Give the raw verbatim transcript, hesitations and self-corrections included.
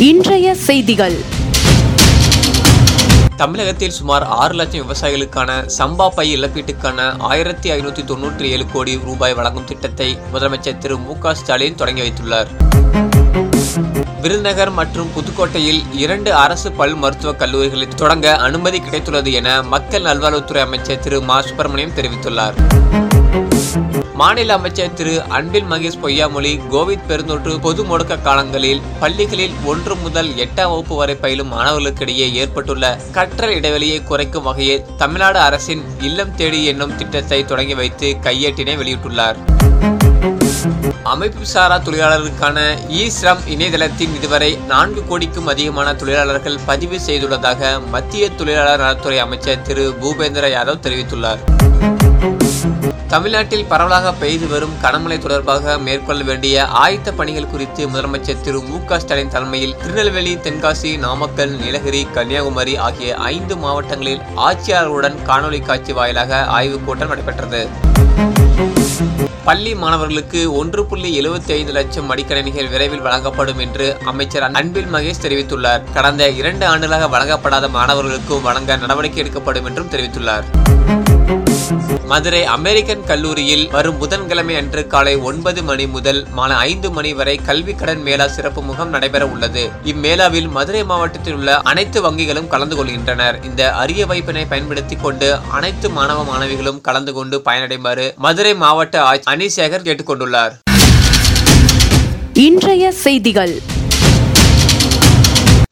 இன்றைய செய்திகள். தமிழகத்தில் சுமார் ஆறு லட்சம் விவசாயிகளுக்கான சம்பா பை இழப்பீட்டுக்கான ஆயிரத்தி ஐநூத்தி தொன்னூற்றி ஏழு கோடி ரூபாய் வழங்கும் திட்டத்தை முதலமைச்சர் திரு மு க ஸ்டாலின் தொடங்கி வைத்துள்ளார். விருதுநகர் மற்றும் புதுக்கோட்டையில் இரண்டு அரசு பல் மருத்துவக் கல்லூரிகளை தொடங்க அனுமதி கிடைத்துள்ளது என மக்கள் நல்வாழ்வுத்துறை அமைச்சர் திரு மா சுப்பிரமணியம் தெரிவித்துள்ளார். மாநில அமைச்சர் திரு அன்பில் மகேஷ் பொய்யாமொழி கோவிட் பெருந்தொற்று பொது முடக்க காலங்களில் பள்ளிகளில் ஒன்று முதல் எட்டாம் வகுப்பு வரை பயிலும் மாணவர்களுக்கிடையே ஏற்பட்டுள்ள கற்றல் இடைவெளியை குறைக்கும் வகையில் தமிழ்நாடு அரசின் இல்லம் தேடி என்னும் திட்டத்தை தொடங்கி வைத்து கையேட்டினை வெளியிட்டுள்ளார். அமைப்பு சாரா தொழிலாளர்களுக்கான இ ஸ்ரம் இணையதளத்தின் இதுவரை நான்கு கோடிக்கும் அதிகமான தொழிலாளர்கள் பதிவு செய்துள்ளதாக மத்திய தொழிலாளர் நலத்துறை அமைச்சர் திரு பூபேந்திர யாதவ் தெரிவித்துள்ளார். தமிழ்நாட்டில் பரவலாக பெய்து வரும் கனமழை தொடர்பாக மேற்கொள்ள வேண்டிய ஆயத்த பணிகள் குறித்து முதலமைச்சர் திரு மு க ஸ்டாலின் தலைமையில் திருநெல்வேலி, தென்காசி, நாமக்கல், நீலகிரி, கன்னியாகுமரி ஆகிய ஐந்து மாவட்டங்களில் ஆட்சியாளர்களுடன் காணொலி காட்சி வாயிலாக ஆய்வுக் கூட்டம் நடைபெற்றது. பள்ளி மாணவர்களுக்கு ஒன்று புள்ளி எழுபத்தி ஐந்து லட்சம் மடிக்கணினிகள் விரைவில் வழங்கப்படும் என்று அமைச்சர் அன்பில் மகேஷ் தெரிவித்துள்ளார். கடந்த இரண்டு ஆண்டுகளாக வழங்கப்படாத மாணவர்களுக்கும் வழங்க நடவடிக்கை எடுக்கப்படும் என்றும் தெரிவித்துள்ளார். மதுரை அமெரிக்கன் கல்லூரியில் வரும் புதன்கிழமை அன்று காலை ஒன்பது மணி முதல் மாலை ஐந்து மணி வரை கல்வி கடன் மேளா சிறப்பு முகாம் நடைபெற உள்ளது. இம்மேளாவில் மதுரை மாவட்டத்தில் உள்ள அனைத்து வங்கிகளும் கலந்து கொள்கின்றனர். இந்த அரிய வாய்ப்பினை பயன்படுத்திக் கொண்டு அனைத்து மாணவ மாணவிகளும் கலந்து கொண்டு பயனடைமாறு மதுரை மாவட்ட ஆட்சியர் அனிசேகர் கேட்டுக் கொண்டுள்ளார். இன்றைய செய்திகள்.